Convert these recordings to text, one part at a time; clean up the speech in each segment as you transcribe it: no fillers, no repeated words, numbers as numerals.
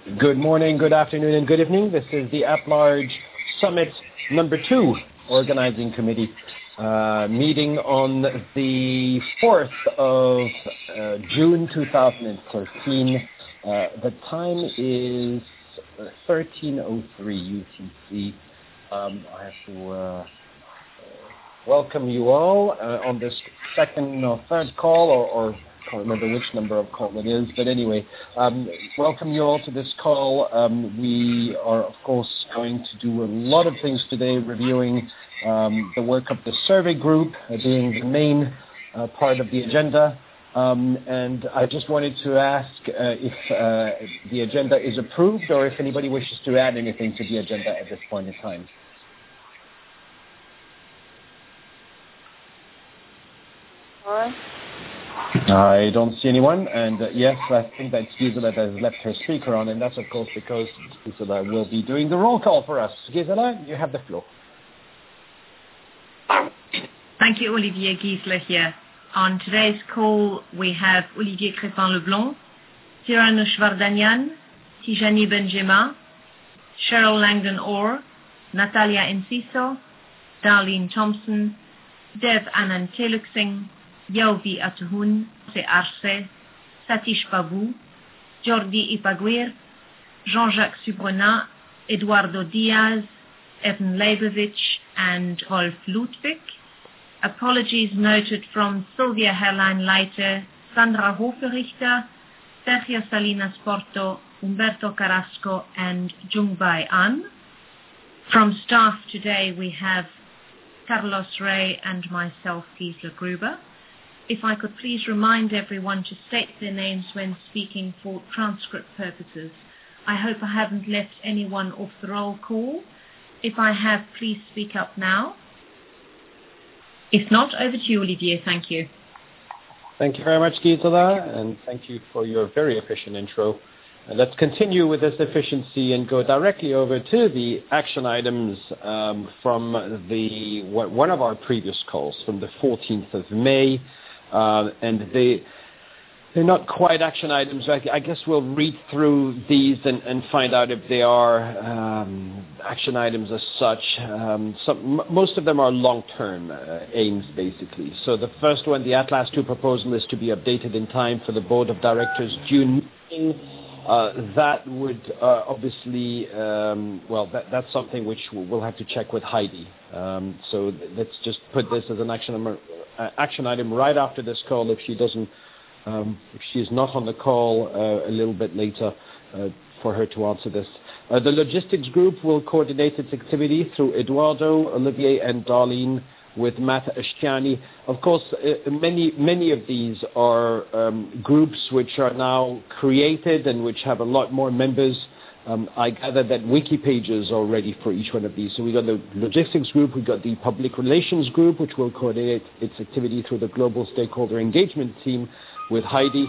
Good morning, good afternoon, and good evening. This is the At-Large Summit number 2 Organizing Committee meeting on the 4th of June 2013. The time is 13:03 UTC. I have to welcome you all on this second or third call, or I can't remember which number of call it is, but anyway, welcome you all to this call. We are, of course, going to do a lot of things today, reviewing the work of the survey group being the main part of the agenda. And I just wanted to ask if the agenda is approved or if anybody wishes to add anything to the agenda at this point in time. I don't see anyone, and yes, I think that Gisela has left her speaker on, and that's of course because Gisela will be doing the roll call for us. Gisela, you have the floor. Thank you, Olivier. Gisela here. On today's call, we have Olivier Crespin-Leblond, Cyrano Shvardanyan, Tijani Benjema, Cheryl Langdon-Orr, Natalia Enciso, Darlene Thompson, Dev Anand Teluk-Singh, Yovi Atuhun, Se Arce, Satish Babu, Jordi Ipaguir, Jean-Jacques Subrenat, Eduardo Diaz, Evan Leibovich, and Rolf Ludwig. Apologies noted from Sylvia Herrlein-Leiter, Sandra Hoferichter, Sergio Salinas Porto, Umberto Carrasco, and Jungbai An. From staff today we have Carlos Rey and myself, Gisela Gruber. If I could please remind everyone to state their names when speaking for transcript purposes. I hope I haven't left anyone off the roll call. If I have, please speak up now. If not, over to you, Olivier. Thank you. Thank you very much, Gisela, and thank you for your very efficient intro. Let's continue with this efficiency and go directly over to the action items from one of our previous calls from the 14th of May. And they're not quite action items. I guess we'll read through these and find out if they are action items as such. Most of them are long-term aims, basically. So the first one, the Atlas 2 proposal, is to be updated in time for the Board of Directors June meeting. That would obviously, that's something which we'll have to check with Heidi. So let's just put this as an action item right after this call if she doesn't. If she is not on the call a little bit later for her to answer this. The logistics group will coordinate its activity through Eduardo, Olivier, and Darlene with Matt Ashtiani. Of course, many of these are groups which are now created and which have a lot more members. I gather that wiki pages are ready for each one of these. So we got the logistics group, we got the public relations group, which will coordinate its activity through the global stakeholder engagement team with Heidi.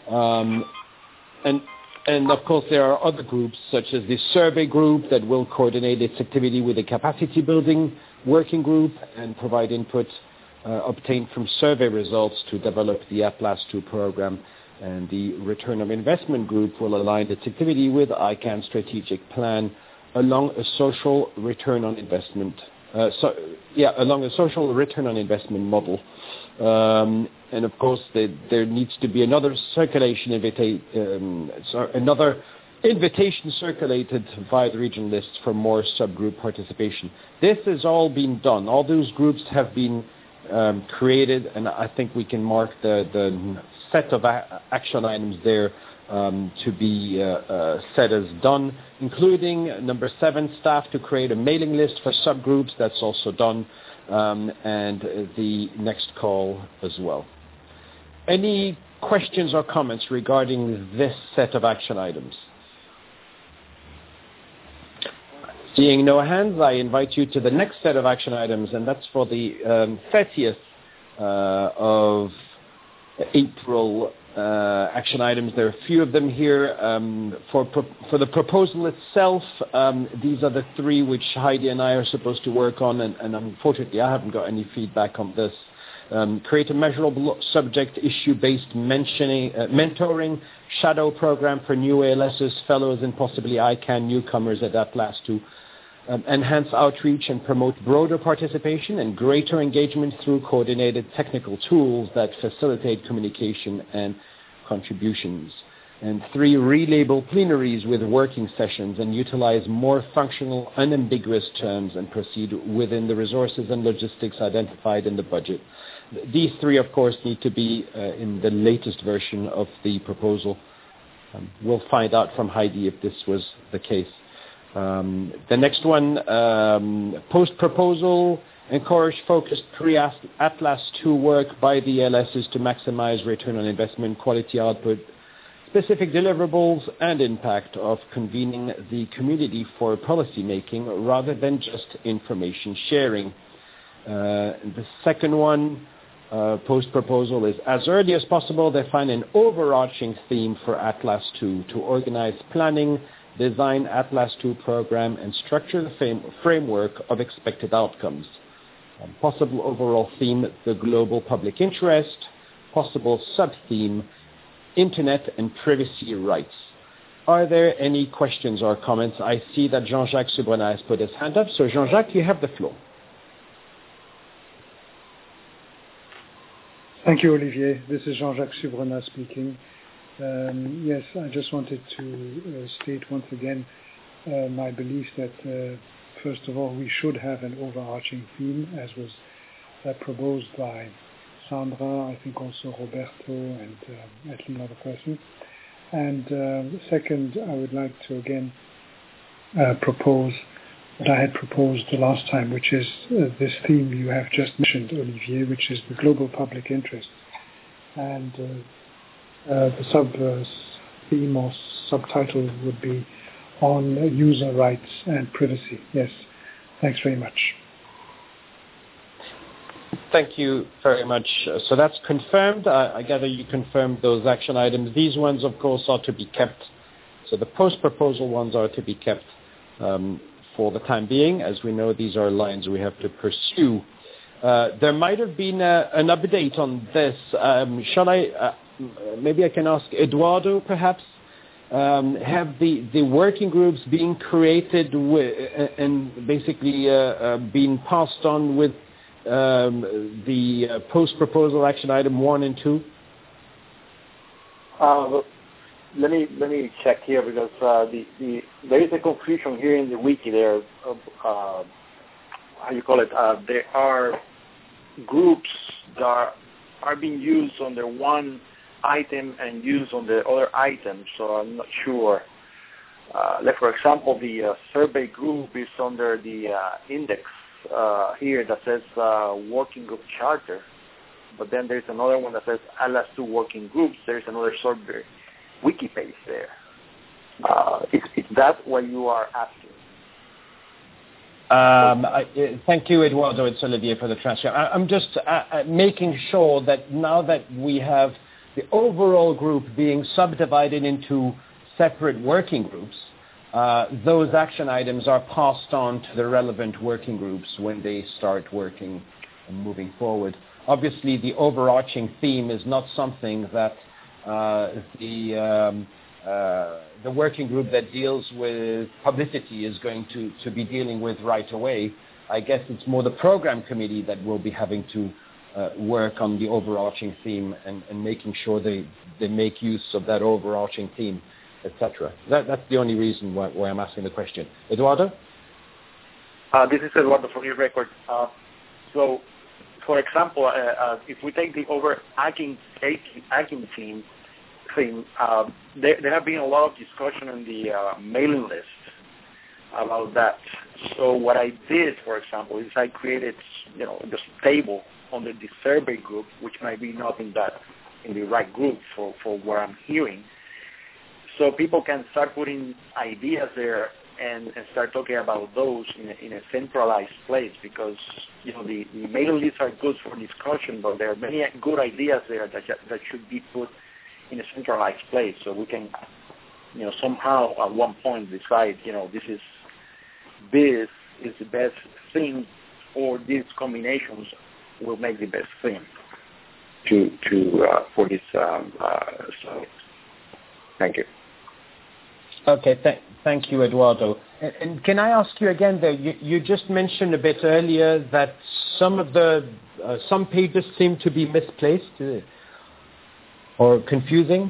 And of course, there are other groups, such as the survey group, that will coordinate its activity with the capacity building working group and provide input obtained from survey results to develop the Atlas 2 program. And the return on investment group will align its activity with ICANN's strategic plan along a social return on investment. Along a social return on investment model. And of course, there needs to be another another invitation circulated via the regional list for more subgroup participation. This has all been done. All those groups have been created, and I think we can mark the set of action items there to be set as done, including number 7, staff to create a mailing list for subgroups. That's also done, and the next call as well. Any questions or comments regarding this set of action items? Seeing no hands, I invite you to the next set of action items, and that's for the 30th of April action items. There are a few of them here. For the proposal itself, these are the 3 which Heidi and I are supposed to work on, and unfortunately I haven't got any feedback on this. create a measurable subject issue-based mentoring shadow program for new ALSs, fellows, and possibly ICANN newcomers at Atlas II. Enhance outreach and promote broader participation and greater engagement through coordinated technical tools that facilitate communication and contributions. And 3, relabel plenaries with working sessions and utilize more functional, unambiguous terms and proceed within the resources and logistics identified in the budget. These 3, of course, need to be in the latest version of the proposal. We'll find out from Heidi if this was the case. The next one, post-proposal, encourage focused pre-Atlas II work by the LSs to maximize return on investment, quality output, specific deliverables, and impact of convening the community for policy making rather than just information sharing. The second one, post-proposal, is as early as possible define an overarching theme for Atlas II to organize planning, design Atlas II program, and structure the framework of expected outcomes. Possible overall theme, the global public interest. Possible sub-theme, Internet and privacy rights. Are there any questions or comments? I see that Jean-Jacques Subrenat has put his hand up. So Jean-Jacques, you have the floor. Thank you, Olivier. This is Jean-Jacques Subrenat speaking. Yes, I just wanted to state once again my belief that, first of all, we should have an overarching theme, as was proposed by Sandra, I think also Roberto, and at least another person. And second, I would like to again propose what I had proposed the last time, which is this theme you have just mentioned, Olivier, which is the global public interest. And the sub-theme or subtitle would be on user rights and privacy. Yes, thanks very much. Thank you very much. So that's confirmed. I gather you confirmed those action items. These ones, of course, are to be kept. So the post-proposal ones are to be kept for the time being. As we know, these are lines we have to pursue. There might have been an update on this. Shall I... maybe I can ask Eduardo, perhaps, have the working groups being created and basically being passed on with the post-proposal action item 1 and 2? Let me check here, because there is a confusion here in the wiki. There, how you call it? There are groups that are being used under one item and used on the other item, so I'm not sure. Like, for example, the survey group is under the index here that says working group charter, but then there's another one that says Atlas II working groups. There's another survey wiki page there. Is that what you are asking? Thank you, Eduardo. It's Olivier for the transcript. I'm just making sure that now that we have the overall group being subdivided into separate working groups, those action items are passed on to the relevant working groups when they start working and moving forward. Obviously, the overarching theme is not something that the working group that deals with publicity is going to be dealing with right away. I guess it's more the program committee that will be having to work on the overarching theme and making sure they make use of that overarching theme, etc. That's the only reason why I'm asking the question. Eduardo? This is Eduardo for your record. So, for example, if we take the overarching theme, there have been a lot of discussion on the mailing list about that. So what I did, for example, is I created, this table under the survey group, which might be not in the right group for what I'm hearing. So people can start putting ideas there and start talking about those in a centralized place, because the mailing lists are good for discussion, but there are many good ideas there that should be put in a centralized place, so we can somehow at one point decide this is the best thing, or these combinations will make the best thing for this summit. Thank you. Okay, thank you, Eduardo. And can I ask you again, though, you just mentioned a bit earlier that some pages seem to be misplaced or confusing.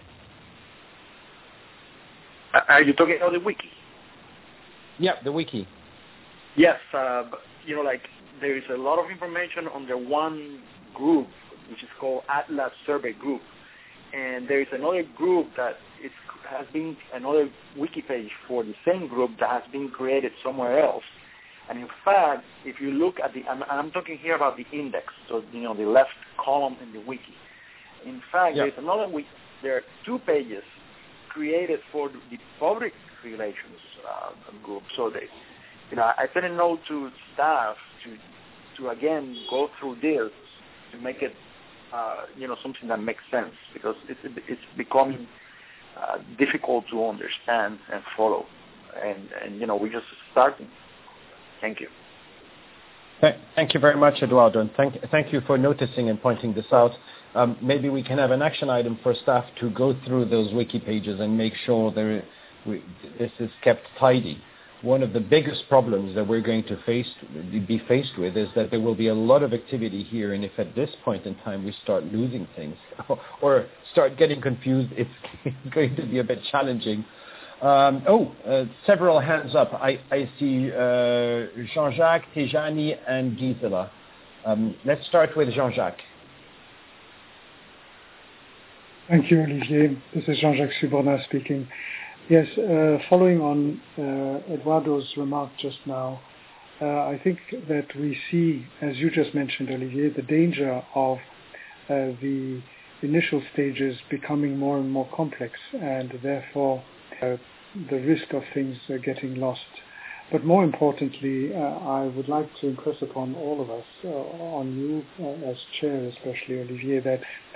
Are you talking about the wiki? Yeah, the wiki. Yes, like there is a lot of information under one group, which is called Atlas Survey Group. And there is another group that has been another wiki page for the same group that has been created somewhere else. And in fact, if you look at I'm talking here about the index, so the left column in the wiki. In fact, There's another wiki. There are 2 pages created for the public relations group. So I sent a note to staff to again go through this to make it something that makes sense, because it's becoming difficult to understand and follow, and we're just starting. Thank you. Thank you very much, Eduardo, and thank you for noticing and pointing this out. Maybe we can have an action item for staff to go through those wiki pages and make sure this is kept tidy. One of the biggest problems that we're going to be faced with is that there will be a lot of activity here, and if at this point in time we start losing things or start getting confused, it's going to be a bit challenging. Several hands up. I see Jean-Jacques, Tijani, and Gisela. Let's start with Jean-Jacques. Thank you, Olivier. This is Jean-Jacques Suborna speaking. Yes, following on Eduardo's remark just now, I think that we see, as you just mentioned, Olivier, the danger of the initial stages becoming more and more complex, and therefore the risk of things getting lost. But more importantly, I would like to impress upon all of us, on you as chair especially, Olivier, that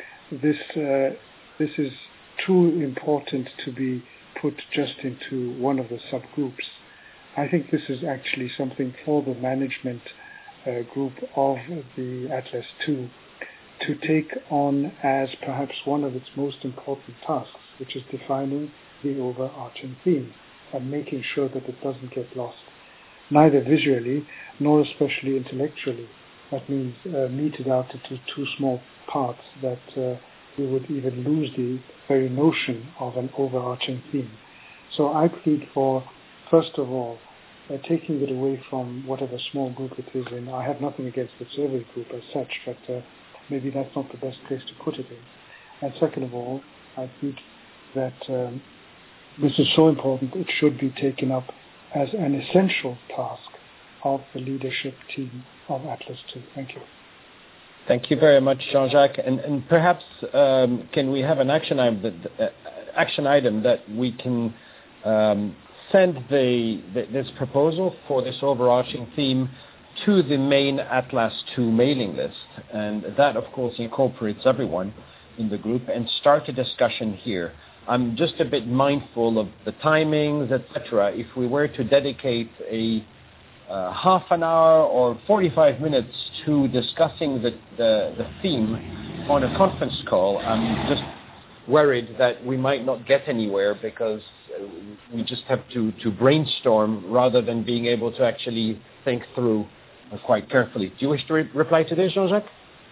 this is too important to be put just into one of the subgroups. I think this is actually something for the management group of the Atlas II to take on as perhaps one of its most important tasks, which is defining the overarching theme and making sure that it doesn't get lost, neither visually nor especially intellectually. That means meted out into 2 small parts that we would even lose the very notion of an overarching theme. So I plead for, first of all, taking it away from whatever small group it is in. I have nothing against the survey group as such, but maybe that's not the best place to put it in. And second of all, I think that this is so important it should be taken up as an essential task of the leadership team of Atlas II. Thank you. Thank you very much, Jean-Jacques. And perhaps can we have an action item that we can send this proposal for this overarching theme to the main Atlas II mailing list, and that, of course, incorporates everyone in the group, and start a discussion here. I'm just a bit mindful of the timings, etc. If we were to dedicate a half an hour or 45 minutes to discussing the theme on a conference call, I'm just worried that we might not get anywhere because we just have to brainstorm rather than being able to actually think through quite carefully. Do you wish to reply to this, Jean-Jacques?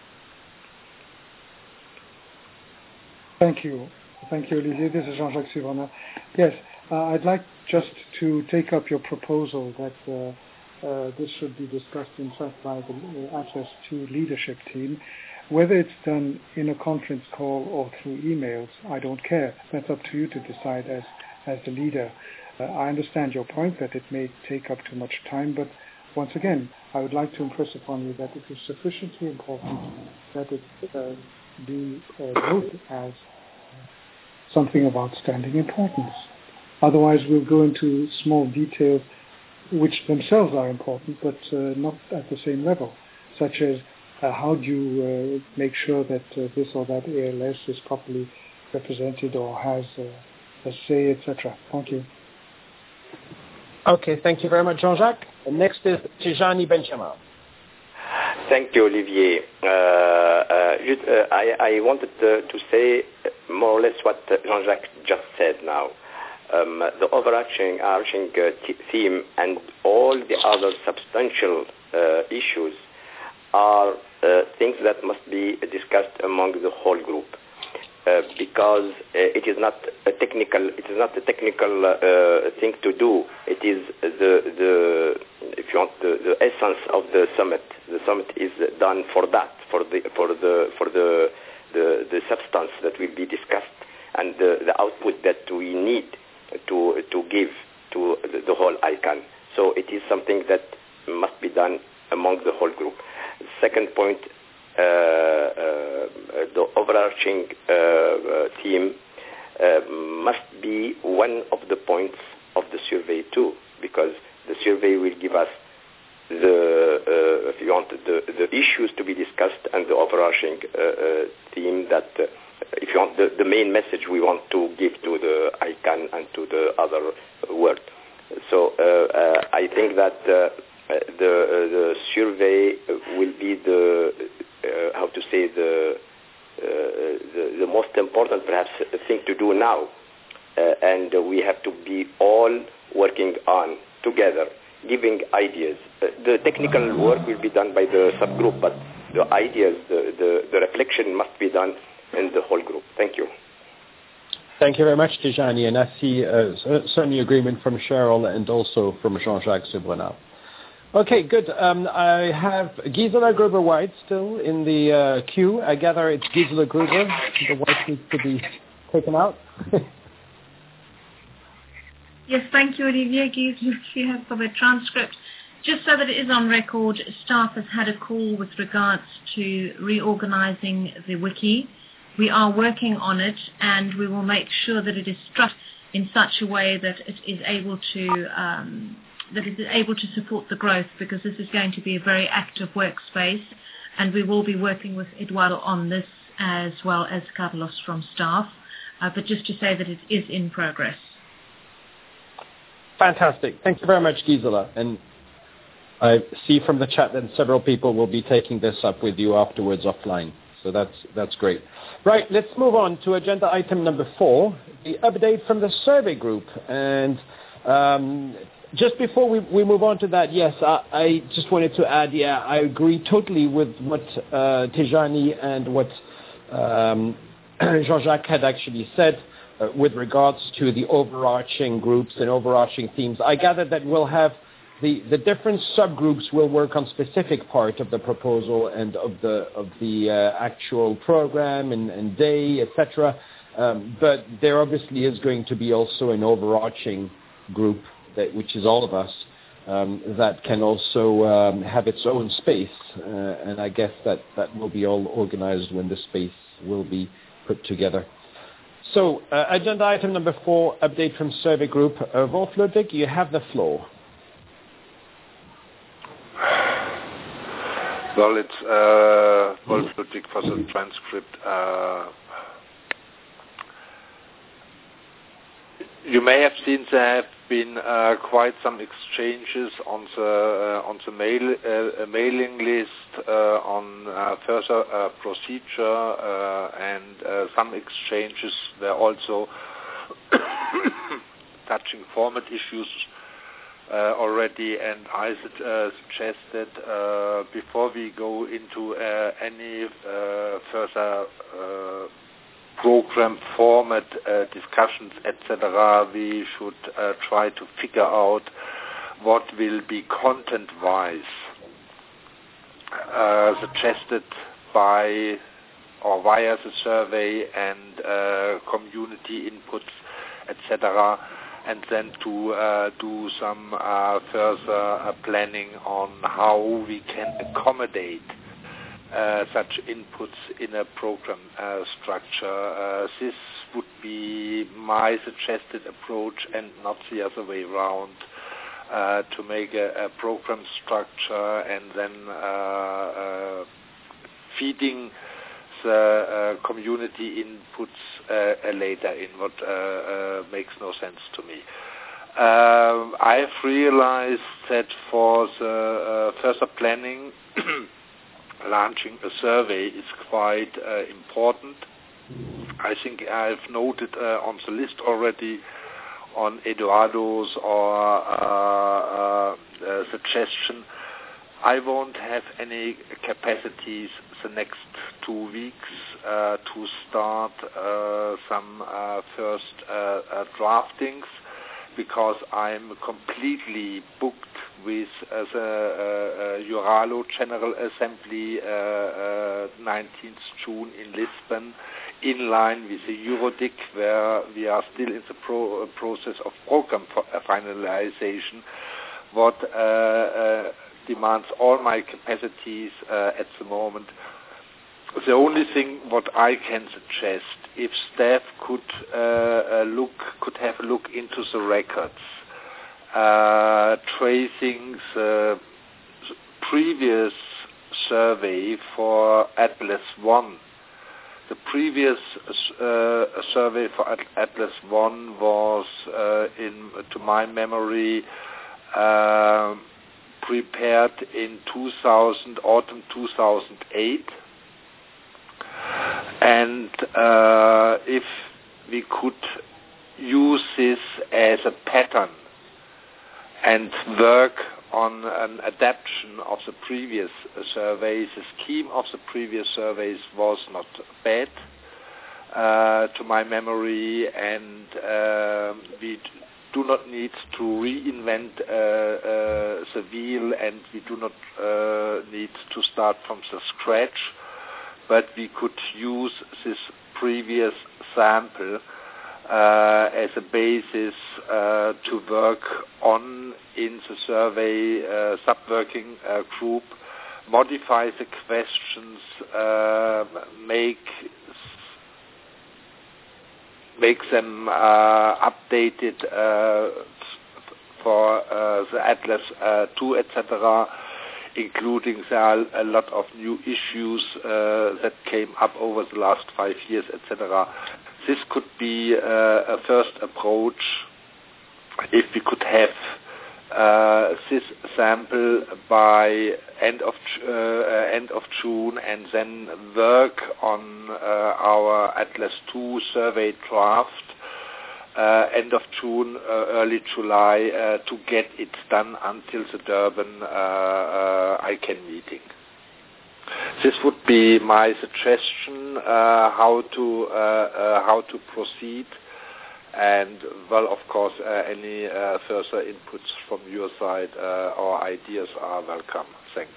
Thank you. Thank you, Olivier. This is Jean-Jacques Suborna. Yes, I'd like just to take up your proposal that this should be discussed, in fact, by the Atlas II leadership team. Whether it's done in a conference call or through emails, I don't care. That's up to you to decide as the leader. I understand your point that it may take up too much time, but once again, I would like to impress upon you that it is sufficiently important that it be noted as something of outstanding importance. Otherwise, we'll go into small details which themselves are important, but not at the same level, such as how do you make sure that this or that ALS is properly represented or has a say, etc. Thank you. Okay, thank you very much, Jean-Jacques. Next is Tijani Benchaman. Thank you, Olivier. I wanted to say more or less what Jean-Jacques just said now. The overarching theme and all the other substantial issues are things that must be discussed among the whole group, because it is not a technical thing to do. It is the if you want the essence of the summit. The summit is done for that, for the substance that will be discussed and the output that we need to give to the whole ICANN. So it is something that must be done among the whole group. Second point, the overarching theme must be one of the points of the survey too, because the survey will give us if you want, the issues to be discussed and the overarching theme that, if you want, the main message we want to give to the ICANN and to the other world. So I think that the survey will be the most important, perhaps, thing to do now, and we have to be all working on together, giving ideas. The technical work will be done by the subgroup, but the ideas, the reflection must be done in the whole group. Thank you. Thank you very much, Tijani, and I see certainly agreement from Cheryl and also from Jean-Jacques Subrunel. Okay, good. I have Gisela Gruber-White still in the queue. I gather it's Gisela Gruber. The white needs to be taken out. Yes, thank you, Olivier. Gisela, you have for the transcript. Just so that it is on record, staff has had a call with regards to reorganizing the wiki. We are working on it, and we will make sure that it is structured in such a way that it is able to support the growth, because this is going to be a very active workspace, and we will be working with Eduardo on this as well as Carlos from staff. But just to say that it is in progress. Fantastic. Thank you very much, Gisela. And I see from the chat that several people will be taking this up with you afterwards offline. So that's great. Right, let's move on to agenda item number 4, the update from the survey group. And just before we move on to that, yes, I just wanted to add, I agree totally with what Tijani and what Jean-Jacques had actually said with regards to the overarching groups and overarching themes. I gather that we'll have the different subgroups will work on specific part of the proposal and of the actual program and day, etc. But there obviously is going to be also an overarching group, which is all of us, that can also have its own space. And I guess that will be all organized when the space will be put together. So, agenda item number 4, update from survey group. Wolf Ludwig, you have the floor. Well, it's Wolf Ludwig for the transcript. You may have seen there have been quite some exchanges on the mailing list on further procedure, and some exchanges were also touching format issues already. And I suggested before we go into any further program format discussions, etc., we should try to figure out what will be content-wise suggested by or via the survey and community inputs, etc., and then to do some further planning on how we can accommodate such inputs in a program structure. This would be my suggested approach, and not the other way around, to make a program structure and then feeding the community inputs later in, what makes no sense to me. I've realized that for the further planning launching a survey is quite important. I think I've noted on the list already on Eduardo's or suggestion. I won't have any capacities the next 2 weeks to start some first draftings, because I'm completely booked with the Euralo General Assembly 19th June in Lisbon, in line with the Eurodic, where we are still in the process of program finalization, what demands all my capacities at the moment. The only thing what I can suggest, if staff could have a look into the records, tracing the previous survey for Atlas 1. The previous survey for Atlas 1 was, to my memory, prepared in autumn 2008. And if we could use this as a pattern and work on an adaptation of the previous surveys, the scheme of the previous surveys was not bad to my memory, and we do not need to reinvent the wheel, and we do not need to start from the scratch, but we could use this previous sample as a basis to work on in the survey sub-working group, modify the questions, make them updated for the Atlas 2, etc., including there are a lot of new issues that came up over the last 5 years, etc. This could be a first approach if we could have this sample by end of June, and then work on our Atlas 2 survey draft end of June, early July, to get it done until the Durban ICANN meeting. This would be my suggestion how to proceed, and well, of course, any further inputs from your side or ideas are welcome. Thanks.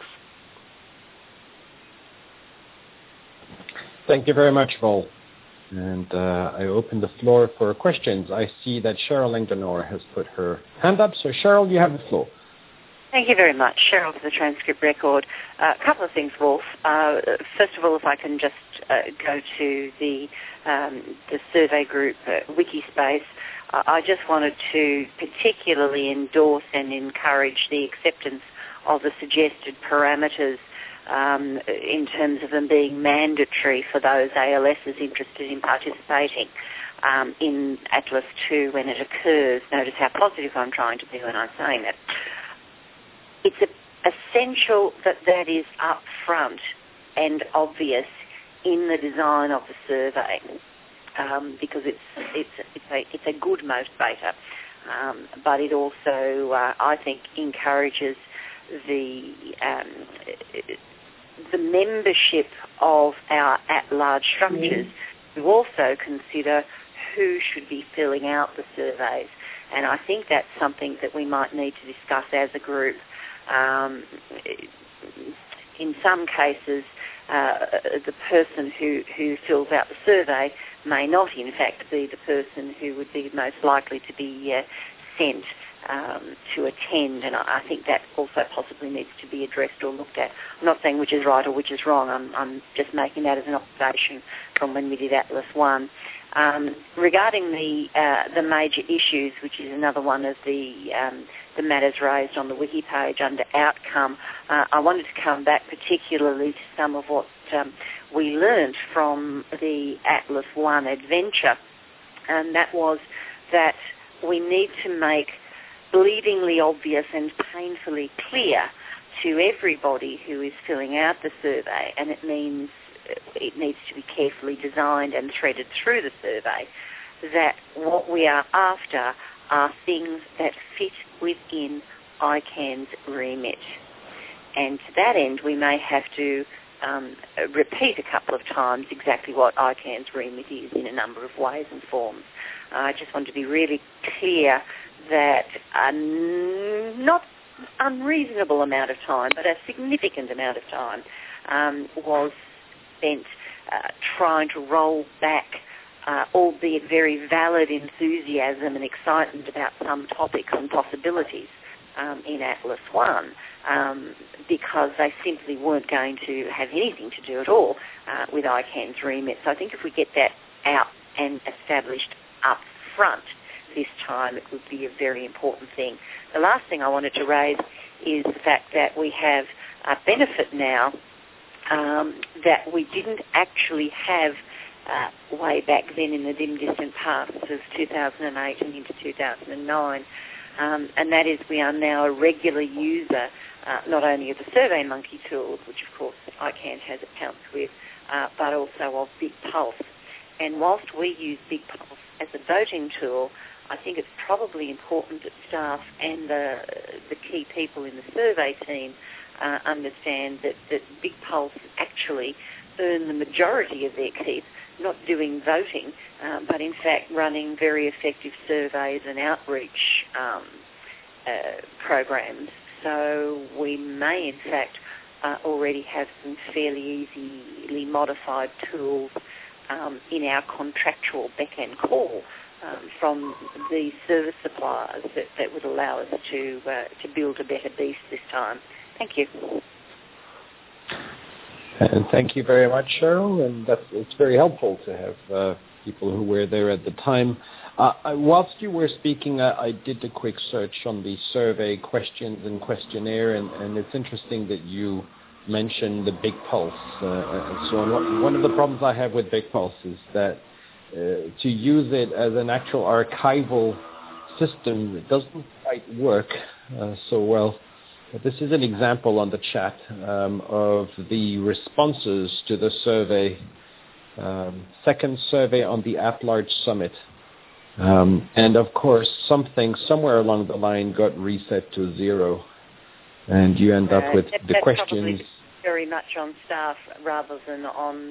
Thank you very much, Vol. And I open the floor for questions. I see that Cheryl Engdenor has put her hand up. So, Cheryl, you have the floor. Thank you very much, Cheryl, for the transcript record. A couple of things, Wolf. First of all, if I can just go to the survey group Wikispace, I just wanted to particularly endorse and encourage the acceptance of the suggested parameters in terms of them being mandatory for those ALSs interested in participating in Atlas 2 when it occurs. Notice how positive I'm trying to be when I'm saying that. It's essential that is up front and obvious in the design of the survey, because it's a good motivator, but it also, I think, encourages the membership of our at-large structures to also consider who should be filling out the surveys. And I think that's something that we might need to discuss as a group. In some cases, the person who fills out the survey may not, in fact, be the person who would be most likely to be sent to attend, and I think that also possibly needs to be addressed or looked at. I'm not saying which is right or which is wrong. I'm just making that as an observation from when we did Atlas 1. Regarding the major issues, which is another one of the matters raised on the wiki page under outcome, I wanted to come back particularly to some of what we learned from the Atlas 1 adventure, and that was that we need to make bleedingly obvious and painfully clear to everybody who is filling out the survey, and it means it needs to be carefully designed and threaded through the survey, that what we are after are things that fit within ICANN's remit. And to that end, we may have to repeat a couple of times exactly what ICANN's remit is in a number of ways and forms. I just want to be really clear that not unreasonable amount of time, but a significant amount of time was spent trying to roll back albeit very valid enthusiasm and excitement about some topics and possibilities in Atlas 1 because they simply weren't going to have anything to do at all with ICANN's remit. So I think if we get that out and established up front this time, it would be a very important thing. The last thing I wanted to raise is the fact that we have a benefit now that we didn't actually have way back then in the dim distant past of 2008 and into 2009, and that is we are now a regular user not only of the SurveyMonkey tools, which of course ICANN has accounts with, but also of BigPulse. And whilst we use BigPulse as a voting tool, I think it's probably important that staff and the key people in the survey team understand that BigPulse actually earn the majority of their keep, not doing voting, but in fact running very effective surveys and outreach programs. So we may in fact already have some fairly easily modified tools in our contractual back-end call from the service suppliers that would allow us to build a better beast this time. Thank you. And thank you very much, Cheryl. And it's very helpful to have people who were there at the time. Whilst you were speaking, I did a quick search on the survey questions and questionnaire, and it's interesting that you mentioned the BigPulse and so on. One of the problems I have with BigPulse is that to use it as an actual archival system, it doesn't quite work so well. But this is an example on the chat of the responses to the survey, second survey on the at-large summit. And of course, something somewhere along the line got reset to 0. And you end up with the questions. Very much on staff rather than on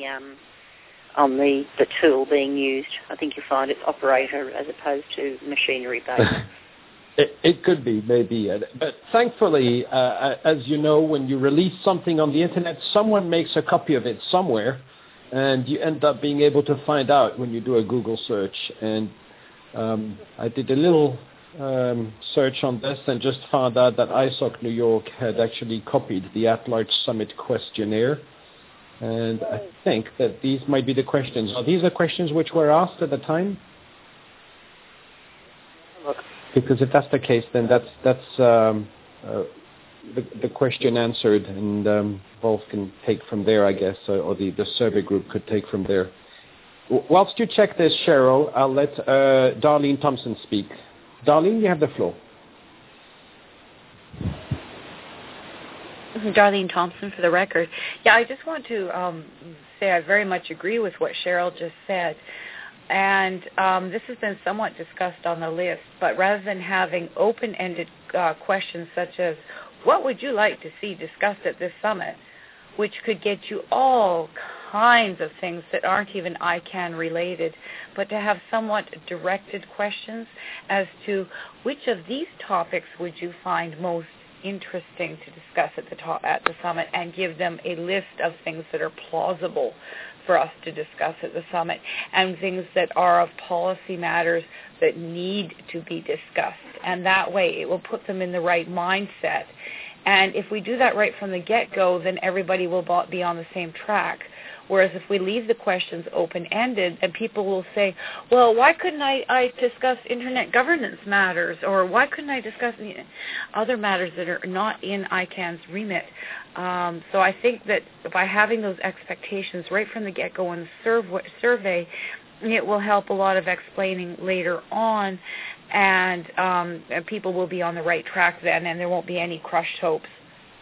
the tool being used. I think you find it's operator as opposed to machinery based. It could be, maybe. But thankfully, as you know, when you release something on the internet, someone makes a copy of it somewhere, and you end up being able to find out when you do a Google search. And I did a little search on this and just found out that ISOC New York had actually copied the at-large summit questionnaire. And I think that these might be the questions. Are these the questions which were asked at the time? Because if that's the case, then that's the question answered, and Wolf can take from there, I guess, or the survey group could take from there. Whilst you check this, Cheryl, I'll let Darlene Thompson speak. Darlene, you have the floor. Darlene Thompson, for the record. Yeah, I just want to say I very much agree with what Cheryl just said. And this has been somewhat discussed on the list, but rather than having open-ended questions such as, what would you like to see discussed at this summit, which could get you all kinds of things that aren't even ICANN related, but to have somewhat directed questions as to which of these topics would you find most interesting to discuss at the summit, and give them a list of things that are plausible for us to discuss at the summit, and things that are of policy matters that need to be discussed. And that way it will put them in the right mindset. And if we do that right from the get-go, then everybody will be on the same track. Whereas if we leave the questions open-ended, and people will say, well, why couldn't I discuss internet governance matters, or why couldn't I discuss other matters that are not in ICANN's remit? So I think that by having those expectations right from the get-go in the survey, it will help a lot of explaining later on, and people will be on the right track then, and there won't be any crushed hopes.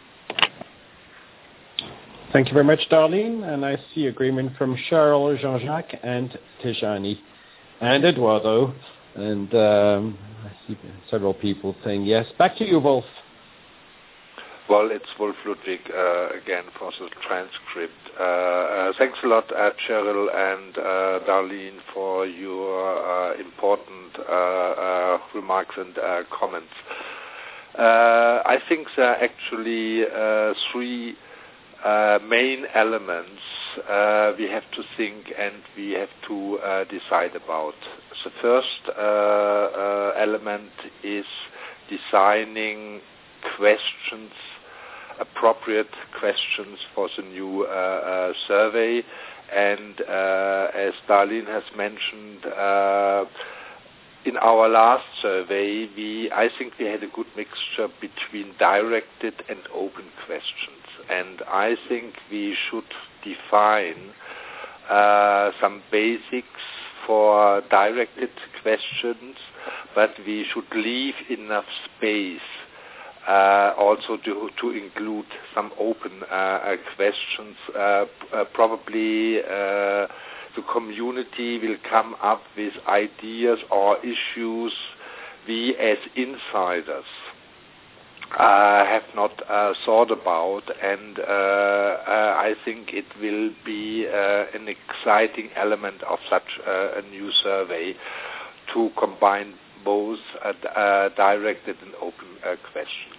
Thank you very much, Darlene. And I see agreement from Cheryl, Jean-Jacques, and Tijani, and Eduardo. And I see several people saying yes. Back to you, Wolf. Well, it's Wolf Ludwig again for the transcript. Thanks a lot, Cheryl and Darlene, for your important remarks and comments. I think there are actually three main elements we have to think and we have to decide about. The first element is designing questions, appropriate questions for the new survey. And as Darlene has mentioned, in our last survey, I think we had a good mixture between directed and open questions. And I think we should define some basics for directed questions, but we should leave enough space also to include some open questions. Probably the community will come up with ideas or issues we as insiders have not thought about, and I think it will be an exciting element of such a new survey to combine both directed and open questions.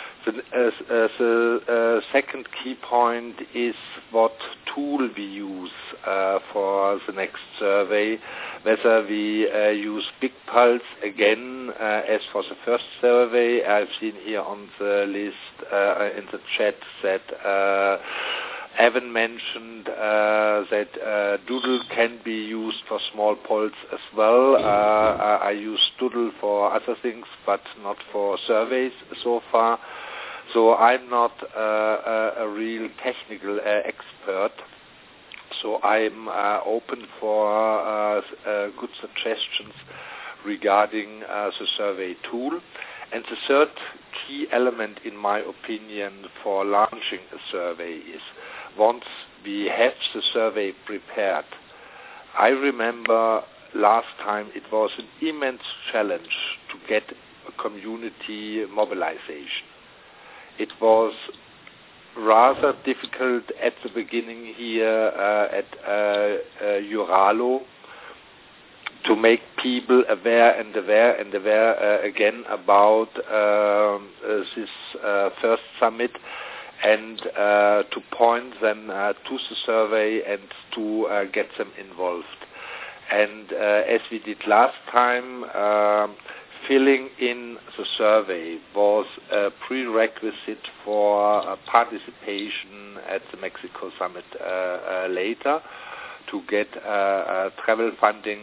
The second key point is what tool we use for the next survey, whether we use BigPulse again as for the first survey. I've seen here on the list in the chat that Evan mentioned that Doodle can be used for small polls as well. I use Doodle for other things, but not for surveys so far. So I'm not a real technical expert. So I'm open for good suggestions regarding the survey tool. And the third key element, in my opinion, for launching a survey is once we have the survey prepared. I remember last time it was an immense challenge to get a community mobilization. It was rather difficult at the beginning here at Uralo to make people aware again about this first summit, and to point them to the survey and to get them involved. And as we did last time, filling in the survey was a prerequisite for participation at the Mexico Summit later, to get travel funding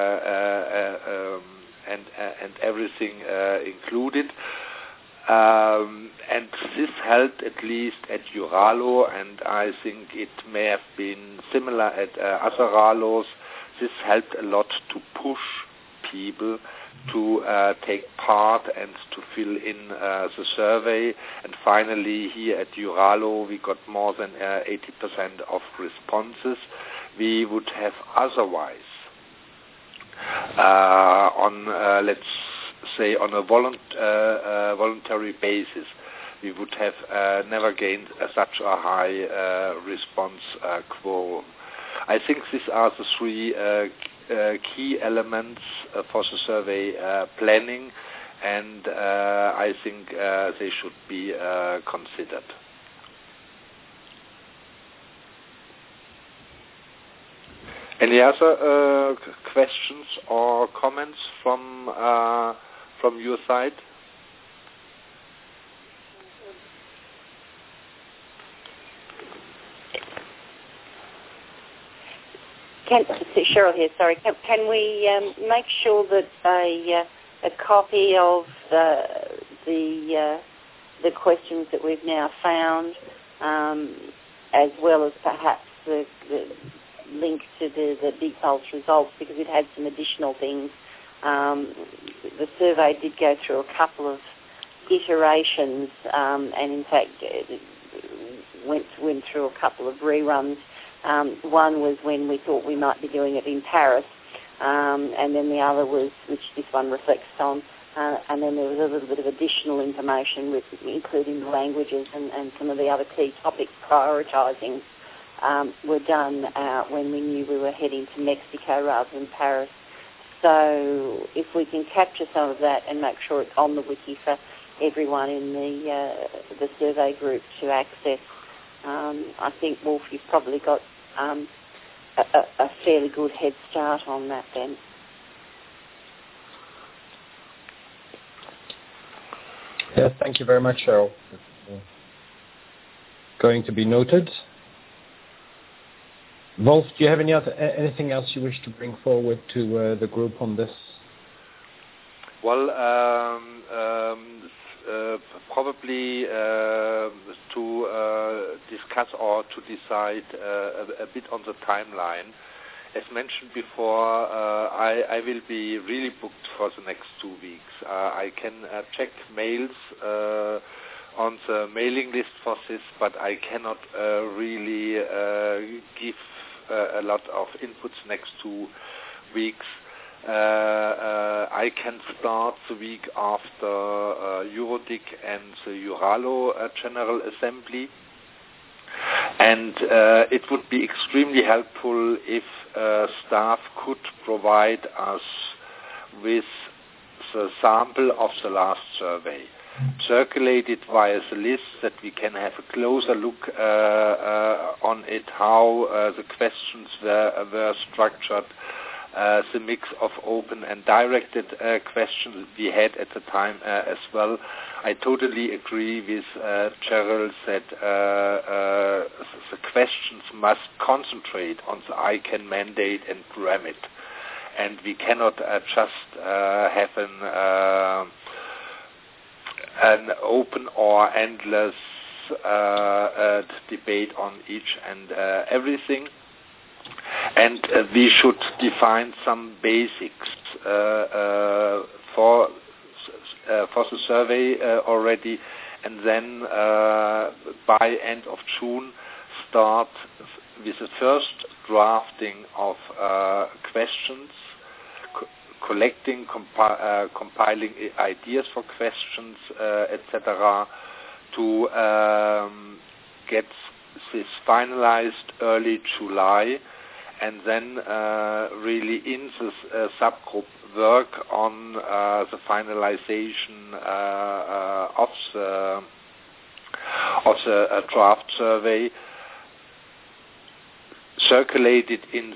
and everything included. And this helped at least at Uralo, and I think it may have been similar at other Ralos. This helped a lot to push people to take part and to fill in the survey. And finally, here at Uralo, we got more than 80% of responses we would have otherwise on, let's say, on a voluntary basis. We would have never gained such a high response quorum. I think these are the three key elements for the survey planning, and I think they should be considered. Any other questions or comments from your side? Cheryl here, sorry. Can we make sure that a copy of the questions that we've now found, as well as perhaps the link to the BigPulse results, because it had some additional things. The survey did go through a couple of iterations, and in fact went through a couple of reruns. One was when we thought we might be doing it in Paris, and then the other was, which this one reflects on, and then there was a little bit of additional information, including the languages and some of the other key topic prioritising were done when we knew we were heading to Mexico rather than Paris. So if we can capture some of that and make sure it's on the wiki for everyone in the survey group to access, I think, Wolf, you've probably got a fairly good head start on that then. Yes, thank you very much, Cheryl. Going to be noted. Wolf, do you have anything else you wish to bring forward to the group on this? Well, probably to discuss or to decide a bit on the timeline. As mentioned before, I will be really booked for the next 2 weeks. I can check mails on the mailing list for this, but I cannot really give a lot of inputs next 2 weeks. I can start the week after Eurodic and the Euralo General Assembly. And it would be extremely helpful if staff could provide us with the sample of the last survey, circulate it via the list that we can have a closer look on it, how the questions were structured, the mix of open and directed questions we had at the time as well. I totally agree with Cheryl that the questions must concentrate on the ICANN mandate and pyramid, and we cannot just have an open or endless debate on each and everything. And we should define some basics for the survey already, and then by end of June start with the first drafting of questions, collecting, compiling ideas for questions, etc., to get this finalized early July, and then really in this subgroup work on the finalization of the draft survey, circulated in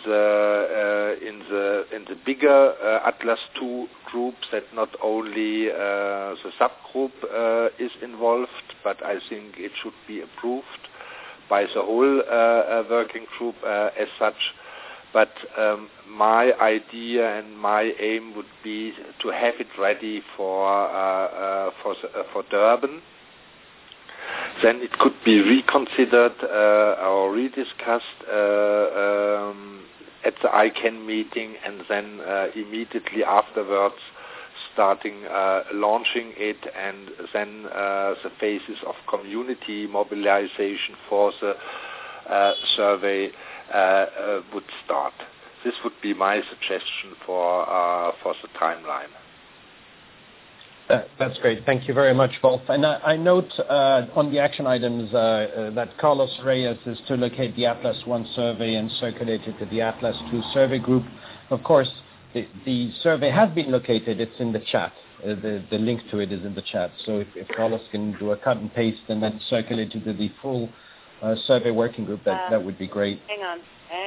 the bigger Atlas II groups, that not only the subgroup is involved, but I think it should be approved by the whole working group as such. But my idea and my aim would be to have it ready for Durban. Then it could be reconsidered or rediscussed at the ICANN meeting, and then immediately afterwards starting launching it, and then the phases of community mobilization for the survey would start. This would be my suggestion for the timeline. That's great. Thank you very much, Wolf. And I note on the action items that Carlos Reyes is to locate the Atlas I survey and circulate it to the Atlas II survey group. Of course, the survey has been located. It's in the chat. The link to it is in the chat. So if Carlos can do a cut and paste and then circulate it to the full survey working group, that would be great. Hang on.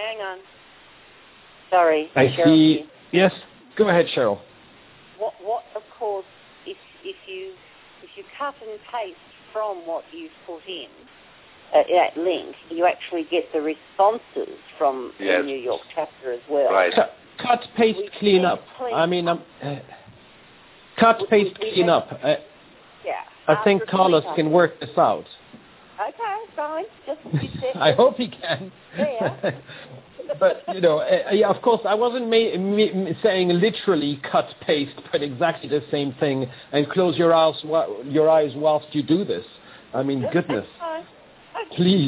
Sorry. I Cheryl see. here. Yes, go ahead, Cheryl. What of course, if you cut and paste from what you've put in that link, you actually get the responses from the New York chapter as well. Right. Cut, paste, clean up. I mean, cut, paste, clean up. I think Carlos can work this out. Okay, fine. Just as you said. I hope he can. Yeah. But, of course, I wasn't saying literally cut, paste, but exactly the same thing, and close your eyes whilst you do this. I mean, goodness. Fine. Please.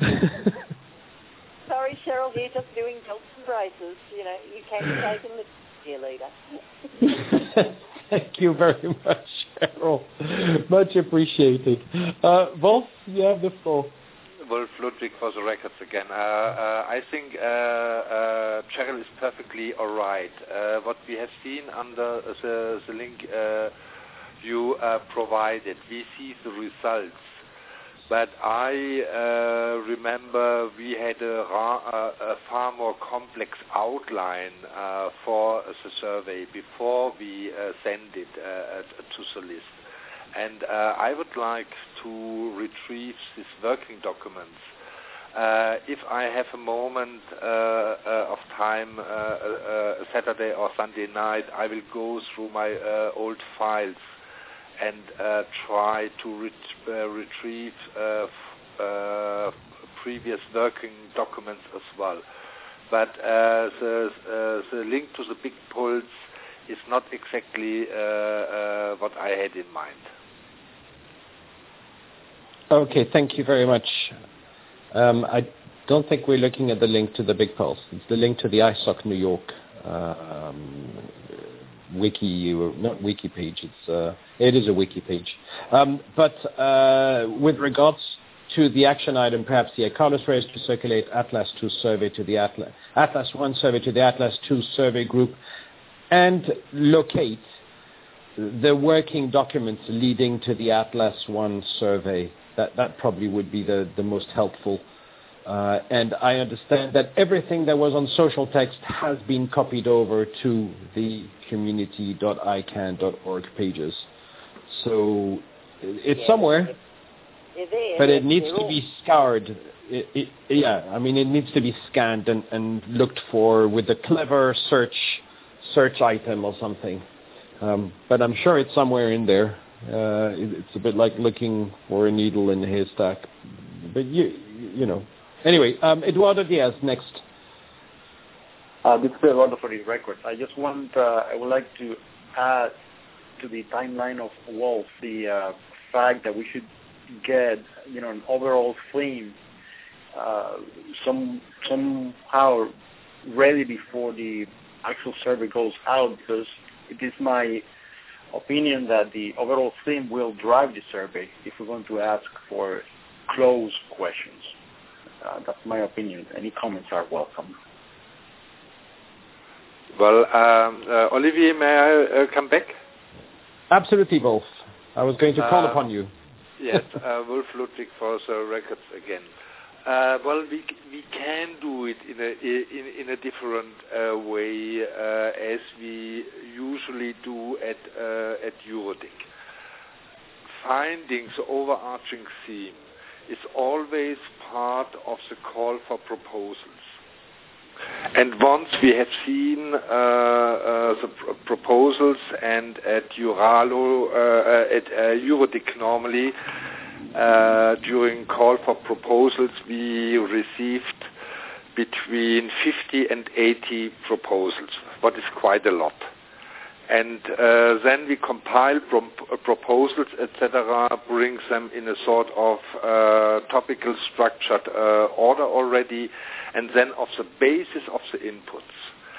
Sorry, Cheryl here, just doing belts and braces. You know, you can be taken the dear leader. Thank you very much, Cheryl. Much appreciated. Wolf, you have the floor. Wolf Ludwig for the records again. I think Cheryl is perfectly all right. What we have seen under the link you provided, we see the results. But I remember we had a far more complex outline for the survey before we send it to the list. And I would like to retrieve these working documents. If I have a moment of time, Saturday or Sunday night, I will go through my old files and try to retrieve previous working documents as well. But the link to the big pulse is not exactly what I had in mind. Okay, thank you very much. I don't think we're looking at the link to the Big Pulse. It's the link to the ISOC New York not wiki page. It is a wiki page. But with regards to the action item, perhaps, Carlos Reyes to circulate Atlas 2 survey to the Atlas 1 survey to the Atlas 2 survey group, and locate the working documents leading to the Atlas 1 survey. That probably would be the most helpful. And I understand that everything that was on social text has been copied over to the community.icann.org pages. So it's somewhere, but it needs to be scoured. It needs to be scanned and looked for with a clever search item or something. But I'm sure it's somewhere in there. It's a bit like looking for a needle in a haystack. But you know. Anyway, Eduardo Diaz, next. This is Eduardo for the records. I would like to add to the timeline of Wolf the fact that we should get, an overall theme somehow ready before the actual survey goes out, because it is my opinion that the overall theme will drive the survey if we're going to ask for closed questions. That's my opinion. Any comments are welcome. Well, Olivier, may I come back? Absolutely, Wolf. I was going to call upon you. Yes, Wolf Ludwig for the records again. Well, we can do it in a different way as we usually do at Eurodic. Finding the overarching theme is always part of the call for proposals. And once we have seen the proposals, and at Eurodic normally, during call for proposals, we received between 50 and 80 proposals, what is quite a lot. And then we compile proposals, etc., brings them in a sort of topical structured order already, and then of the basis of the inputs,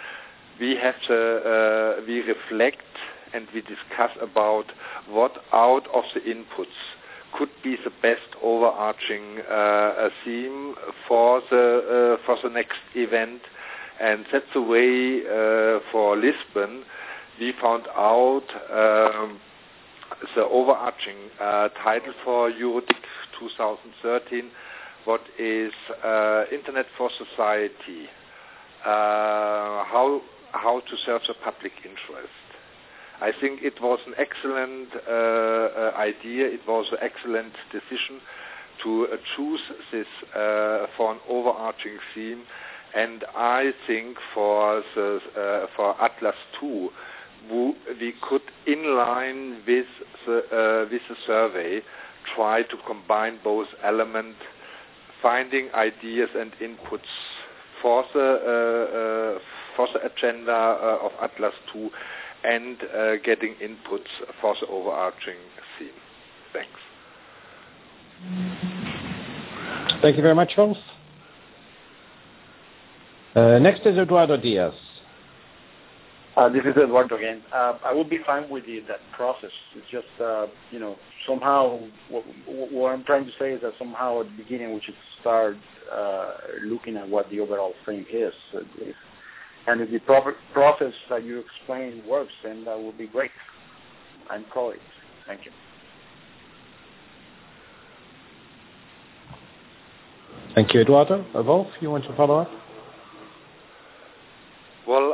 we reflect and we discuss about what out of the inputs could be the best overarching theme for the next event, and that's the way for Lisbon. We found out the overarching title for Eurodic 2013, what is Internet for Society, how to serve the public interest. I think it was an excellent idea. It was an excellent decision to choose this for an overarching theme, and I think for Atlas 2. We could, in line with the survey, try to combine both elements, finding ideas and inputs for the agenda of Atlas 2, and getting inputs for the overarching theme. Thanks. Thank you very much, Rolf. Next is Eduardo Diaz. This is Eduardo again. I would be fine with that process. It's just, somehow what I'm trying to say is that somehow at the beginning we should start looking at what the overall thing is, at least. And if the proper process that you explained works, then that would be great. I'm for it. Thank you. Thank you, Eduardo. Wolf, you want to follow up? Well,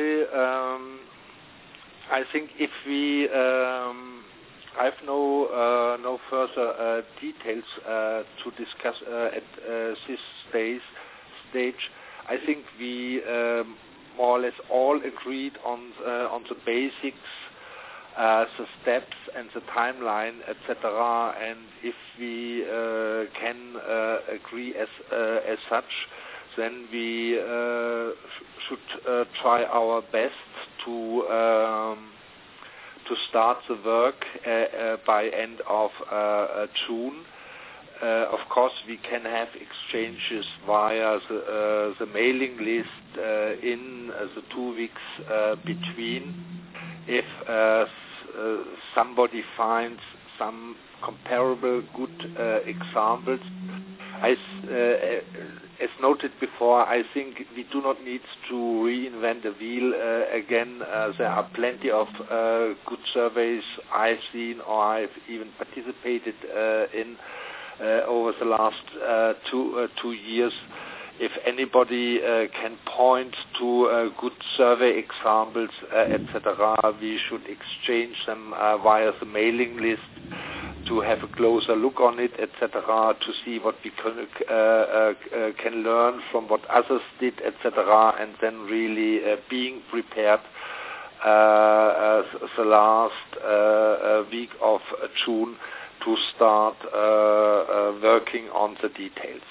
I think if we, I have no further details to discuss at this stage. I think we more or less all agreed on the basics, the steps and the timeline, etc. And if we can agree as such, then we should try our best to start the work by end of June. Of course, we can have exchanges via the mailing list in the 2 weeks between. If somebody finds some comparable good examples, as noted before, I think we do not need to reinvent the wheel again. There are plenty of good surveys I've seen or I've even participated in over the last 2 years. If anybody can point to good survey examples, etc., we should exchange them via the mailing list to have a closer look on it, etc., to see what we can learn from what others did, etc., and then really being prepared the last week of June to start working on the details.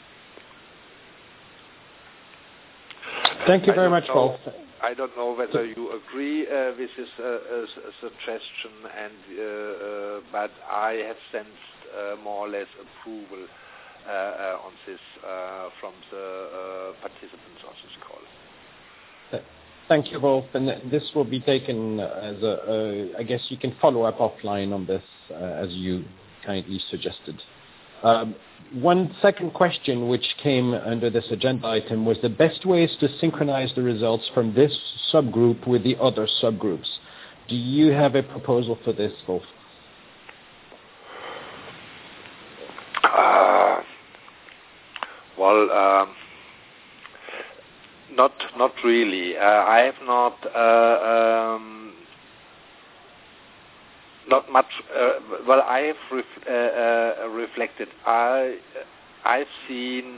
Thank you very much, Wolf. I don't know whether you agree with this suggestion, but I have sensed more or less approval on this from the participants of this call. Thank you, Wolf. And this will be taken as I guess you can follow up offline on this, as you kindly suggested. One second question which came under this agenda item was the best ways to synchronize the results from this subgroup with the other subgroups. Do you have a proposal for this, Wolf? Not really. I have not much. I have reflected. I've seen.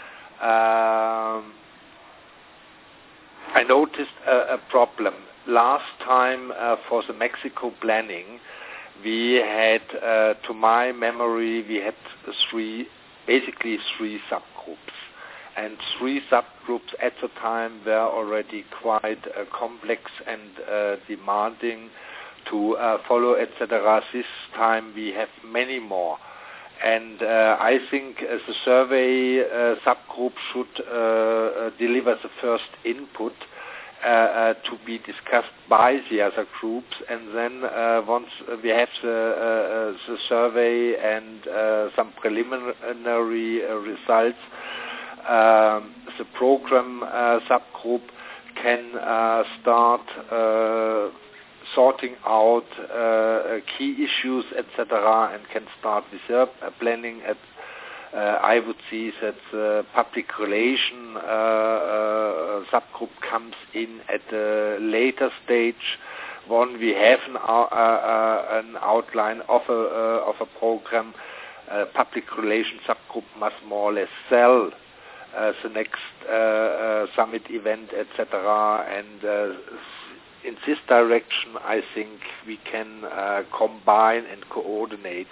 I noticed a problem last time for the Mexico planning. We had, to my memory, we had basically three subgroups, and 3 subgroups at the time were already quite complex and demanding to follow, etc. This time we have many more, and I think the survey subgroup should deliver the first input to be discussed by the other groups, and then once we have the survey and some preliminary results, the program subgroup can start sorting out key issues, etc., and can start reserve planning. I would see that the public relation subgroup comes in at a later stage. When we have an outline of a program, public relation subgroup must more or less sell the next summit event, etc., and in this direction, I think we can combine and coordinate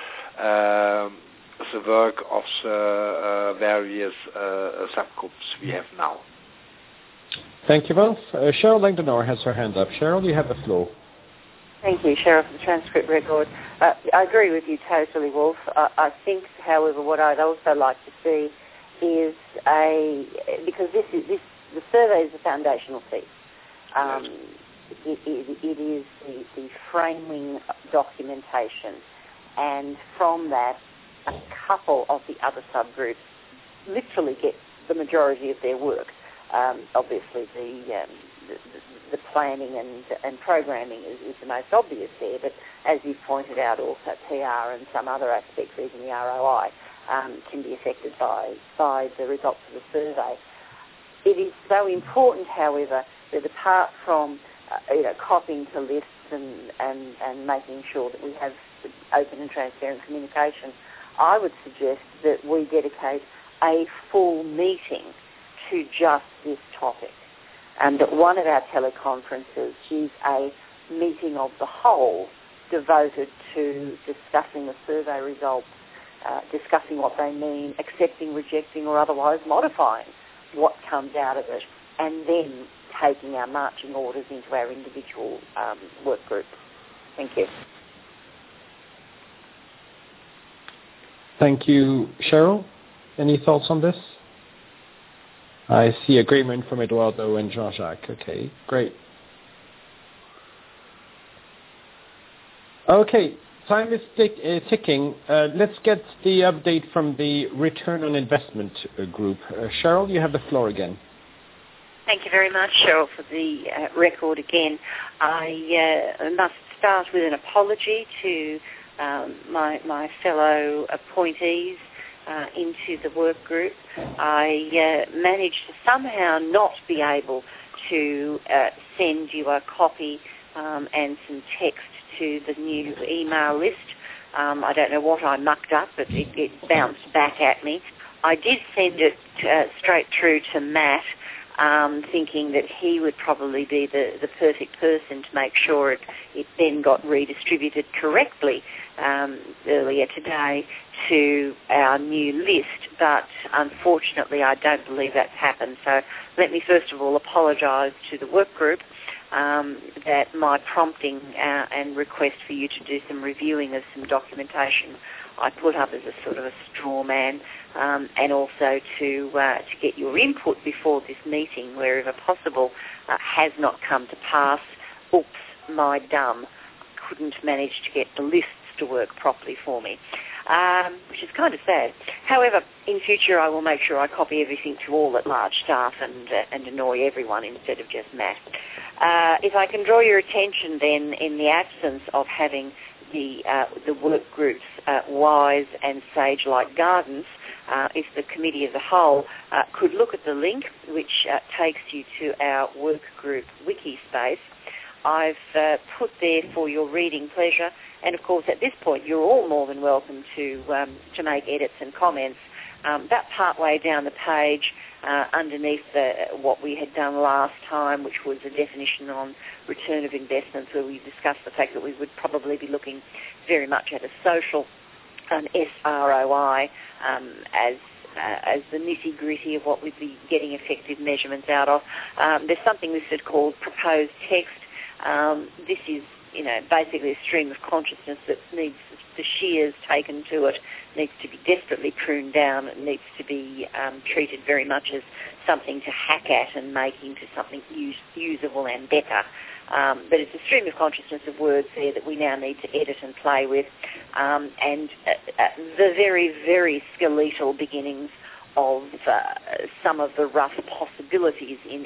the work of the various subgroups we have now. Thank you both. Cheryl Langdonor has her hand up. Cheryl, you have the floor. Thank you, Sheriff of the Transcript Record. I agree with you totally, Wolf. I think, however, what I'd also like to see is because the survey is the foundational piece. It is the framing documentation, and from that, a couple of the other subgroups literally get the majority of their work. Obviously, the planning and programming is the most obvious there, but as you've pointed out, also PR and some other aspects, even the ROI, can be affected by the results of the survey. It is so important, however, that apart from copying to lists and making sure that we have open and transparent communication, I would suggest that we dedicate a full meeting to just this topic, and that one of our teleconferences is a meeting of the whole devoted to discussing the survey results, discussing what they mean, accepting, rejecting, or otherwise modifying what comes out of it, and then taking our marching orders into our individual work groups. Thank you. Thank you, Cheryl. Any thoughts on this? I see agreement from Eduardo and Jean-Jacques. Okay, great. Okay, time is ticking. Let's get the update from the return on investment group. Cheryl, you have the floor again. Thank you very much, Cheryl, for the record again. I must start with an apology to my fellow appointees into the work group. I managed to somehow not be able to send you a copy and some text to the new email list. I don't know what I mucked up, but it bounced back at me. I did send it straight through to Matt, thinking that he would probably be the perfect person to make sure it then got redistributed correctly earlier today to our new list, but unfortunately I don't believe that's happened. So let me first of all apologise to the work group that my prompting and request for you to do some reviewing of some documentation I put up as a sort of a straw man, and also to get your input before this meeting, wherever possible, has not come to pass. Oops, my dumb. Couldn't manage to get the lists to work properly for me, which is kind of sad. However, in future I will make sure I copy everything to all at-large staff and annoy everyone instead of just Matt. If I can draw your attention then, in the absence of having the work groups wise and sage-like guidance, if the committee as a whole could look at the link which takes you to our work group wiki space. I've put there for your reading pleasure, and of course at this point you're all more than welcome to make edits and comments. That part way down the page, underneath what we had done last time, which was a definition on return of investments, where we discussed the fact that we would probably be looking very much at a social SROI as the nitty-gritty of what we'd be getting effective measurements out of. There's something listed called proposed text. This is, basically a stream of consciousness that needs the shears taken to it, needs to be desperately pruned down, it needs to be treated very much as something to hack at and make into something usable and better. But it's a stream of consciousness of words there that we now need to edit and play with, and the very, very skeletal beginnings of some of the rough possibilities in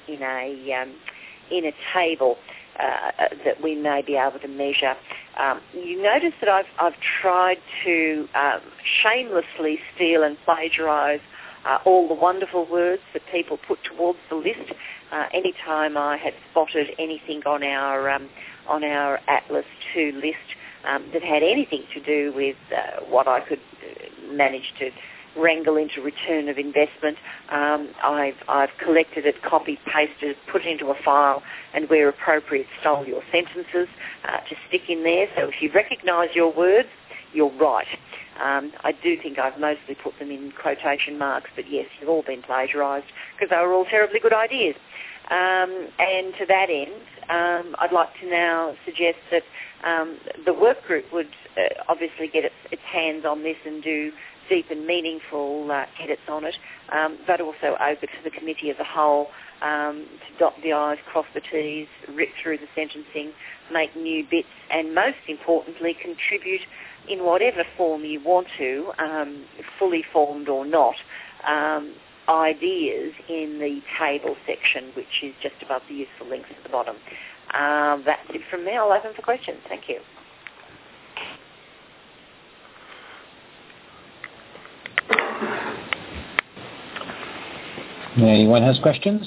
a table that we may be able to measure. You notice that I've tried to shamelessly steal and plagiarise all the wonderful words that people put towards the list. Anytime I had spotted anything on our Atlas 2 list that had anything to do with what I could manage to wrangle into return of investment, I've collected it, copied, pasted it, put it into a file, and where appropriate stole your sentences to stick in there. So if you recognise your words, you're right. I do think I've mostly put them in quotation marks, but yes, they've all been plagiarised because they were all terribly good ideas. And to that end, I'd like to now suggest that the work group would obviously get its hands on this and do deep and meaningful edits on it, but also open to the committee as a whole to dot the I's, cross the T's, rip through the sentencing, make new bits, and most importantly, contribute in whatever form you want to, fully formed or not, ideas in the table section, which is just above the useful links at the bottom. That's it from me. I'll open for questions. Thank you. Anyone has questions?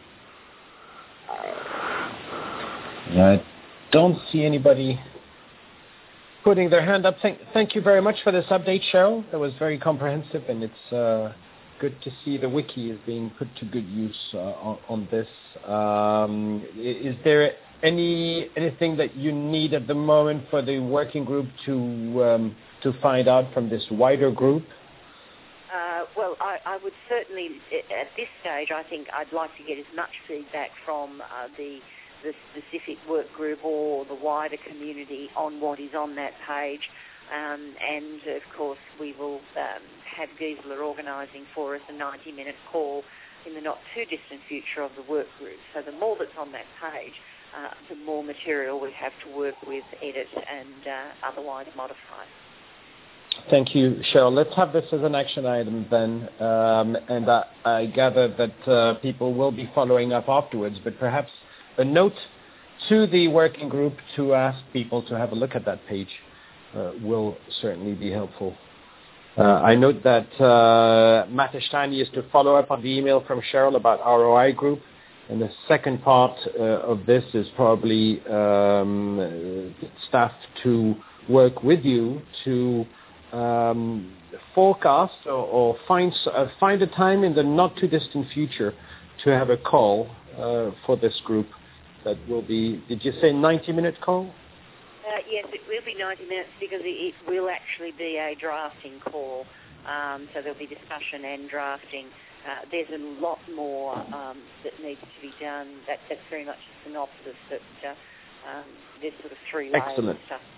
I don't see anybody putting their hand up. Thank you very much for this update, Cheryl. That was very comprehensive, and it's good to see the wiki is being put to good use on this. Is there anything that you need at the moment for the working group to find out from this wider group? Well, I would certainly, at this stage, I think I'd like to get as much feedback from the specific work group or the wider community on what is on that page. And, of course, we will have Gisela organising for us a 90-minute call in the not-too-distant future of the work group. So the more that's on that page, the more material we have to work with, edit, and otherwise modify. Thank you, Cheryl. Let's have this as an action item then, and I gather that people will be following up afterwards, but perhaps a note to the working group to ask people to have a look at that page will certainly be helpful. I note that Mate Steini is to follow up on the email from Cheryl about ROI group, and the second part of this is probably staff to work with you to forecast or find a time in the not too distant future to have a call for this group. That will be, did you say 90-minute call? Yes, it will be 90 minutes because it will actually be a drafting call. So there'll be discussion and drafting. There's a lot more that needs to be done. That's very much a synopsis, but there's sort of three layers. Excellent. Of stuff.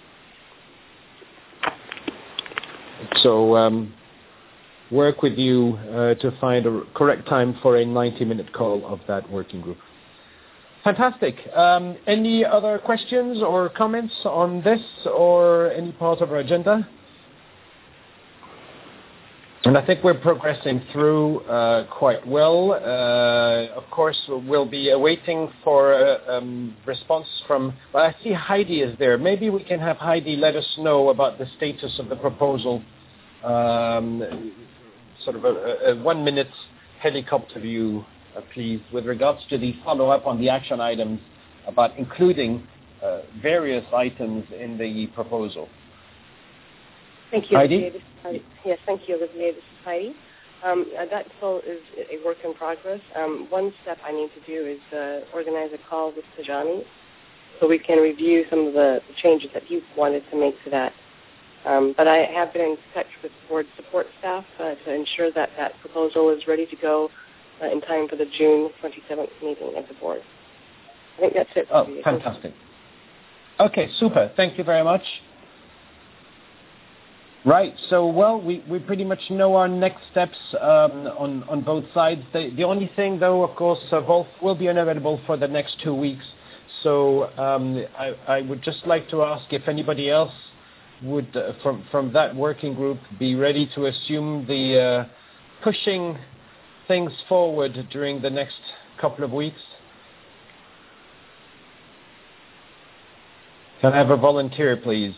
So work with you to find a correct time for a 90-minute call of that working group. Fantastic. Any other questions or comments on this or any part of our agenda? And I think we're progressing through quite well. Of course, we'll be awaiting for response from... Well, I see Heidi is there. Maybe we can have Heidi let us know about the status of the proposal, sort of a 1-minute helicopter view, please, with regards to the follow-up on the action items about including various items in the proposal. Thank you, Heidi? Olivier. Yes, thank you, Olivier. This is Heidi. That still is a work in progress. One step I need to do is organize a call with Tajani so we can review some of the changes that he wanted to make to that. But I have been in touch with board support staff to ensure that that proposal is ready to go in time for the June 27th meeting of the board. I think that's it. Oh, fantastic. Okay, super. Thank you very much. Right. So, well, we pretty much know our next steps on both sides. The only thing, though, of course, Wolf will be unavailable for the next 2 weeks. So I would just like to ask if anybody else would, from that working group, be ready to assume the pushing things forward during the next couple of weeks. Can I have a volunteer, please?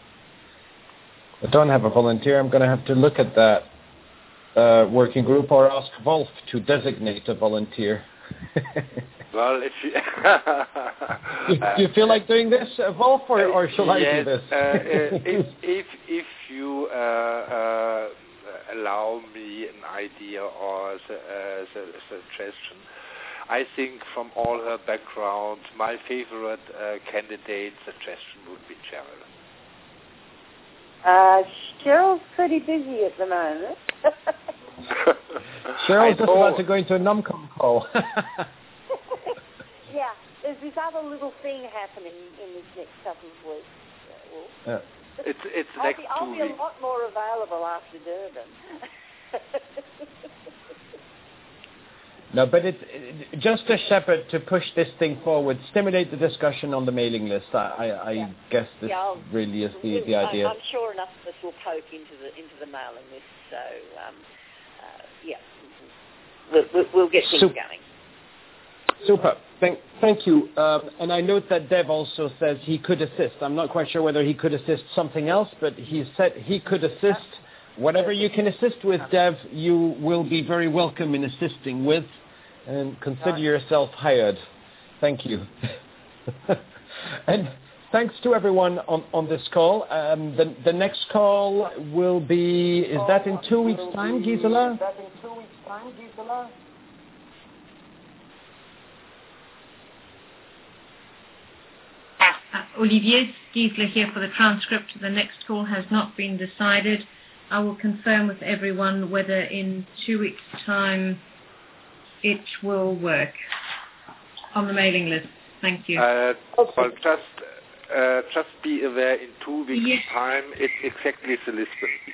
I don't have a volunteer. I'm going to have to look at that working group or ask Wolf to designate a volunteer. Well, if you do you feel like doing this, Wolf, or shall I do this? If you allow me an idea or a suggestion, I think from all her background, my favorite candidate suggestion would be Cheryl. Cheryl's pretty busy at the moment. Cheryl's just about to go into a NUMCOM call. there's this other little thing happening in this next couple of weeks. Wolf. It's I'll next be 2 weeks. a lot more available after Durban. No, but just a shepherd to push this thing forward, stimulate the discussion on the mailing list. I guess this really is the idea. I'm sure enough of us will poke into the mailing list. So we'll get things going. Super. Thank you. And I note that Dev also says he could assist. I'm not quite sure whether he could assist something else, but he said he could assist. Whatever you can assist with, Dev, you will be very welcome in assisting with, and consider yourself hired. Thank you. And thanks to everyone on this call. The next call will be, is that in 2 weeks' time, Gisela? Olivier Gisela here for the transcript. The next call has not been decided. I will confirm with everyone whether in 2 weeks' time it will work on the mailing list. Thank you. Well, just be aware, in 2 weeks' time, it's exactly the Lisbon week.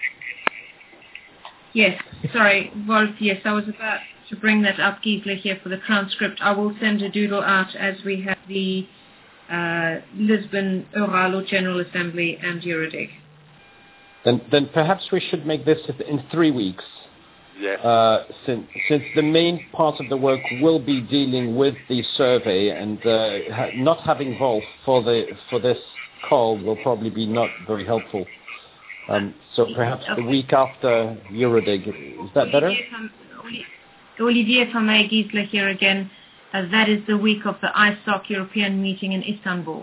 Yes, sorry, Wolf, yes, I was about to bring that up, Gisela here for the transcript. I will send a doodle out as we have the Lisbon Oral General Assembly and Eurodig. Then perhaps we should make this in 3 weeks. Yes. Since the main part of the work will be dealing with the survey, and not having Wolf for this call will probably be not very helpful. So perhaps the week after Eurodig. Is that better? Olivier, if I may, Gisela here again. That is the week of the ISOC European meeting in Istanbul.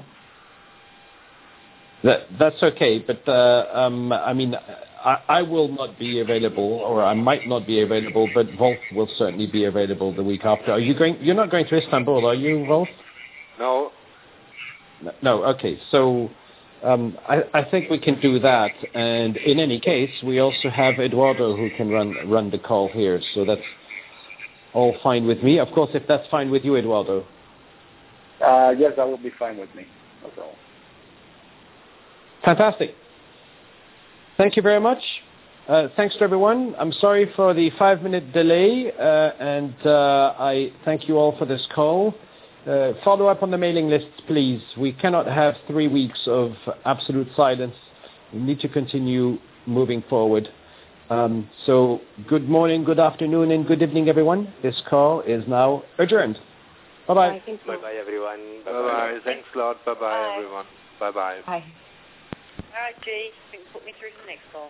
That's okay, but I mean, I will not be available, or I might not be available, but Wolf will certainly be available the week after. Are you going? You're not going to Istanbul, are you, Wolf? No. No. Okay. So I think we can do that. And in any case, we also have Eduardo who can run the call here. So that's all fine with me. Of course, if that's fine with you, Eduardo. Yes, that will be fine with me. That's all. Fantastic. Thank you very much. Thanks to everyone. I'm sorry for the 5-minute delay, and I thank you all for this call. Follow up on the mailing lists, please. We cannot have 3 weeks of absolute silence. We need to continue moving forward. So good morning, good afternoon, and good evening, everyone. This call is now adjourned. Bye-bye. Bye-bye, everyone. Bye-bye. Thanks a lot. Bye-bye, everyone. Bye-bye. Bye. All right, G, you can put me through to the next call.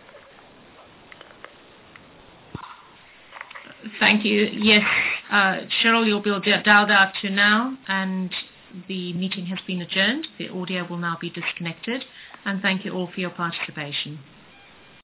Thank you. Yes, Cheryl, you'll be dialed out to now, and the meeting has been adjourned. The audio will now be disconnected, and thank you all for your participation.